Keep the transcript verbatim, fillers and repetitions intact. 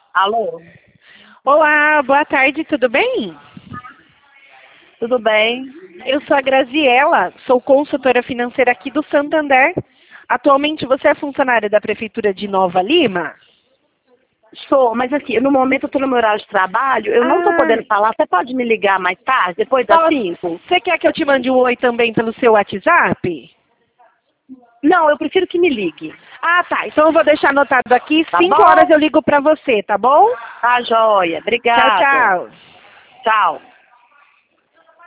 Alô? Olá, boa tarde, tudo bem? Tudo bem? Eu sou a Graziela, sou consultora financeira aqui do Santander. Atualmente você é funcionária da Prefeitura de Nova Lima? Sou, mas assim, no momento eu estou no meu horário de trabalho, eu não estou Ah, podendo falar. Você pode me ligar mais tarde, depois das posso- cinco? Você quer que eu te mande um oi também pelo seu WhatsApp? Não, eu prefiro que me ligue. Ah, tá. Então eu vou deixar anotado aqui. Tá Cinco horas bom? eu ligo pra você, tá bom? Tá, joia. Tchau, Obrigada. tchau. Tchau.